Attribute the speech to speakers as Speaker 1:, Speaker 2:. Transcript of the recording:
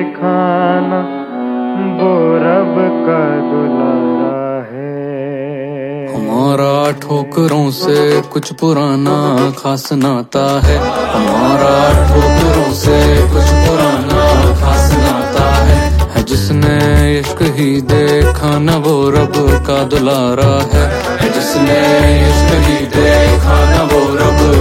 Speaker 1: देखा ना वो रब का दुलारा है।
Speaker 2: हमारा ठोकरों से कुछ पुराना खास नाता है। हमारा ठोकरों से कुछ पुराना खास नाता है। जिसने इश्क ही देखा न वो रब का दुलारा है। जिसने इश्क ही देखा न वो रब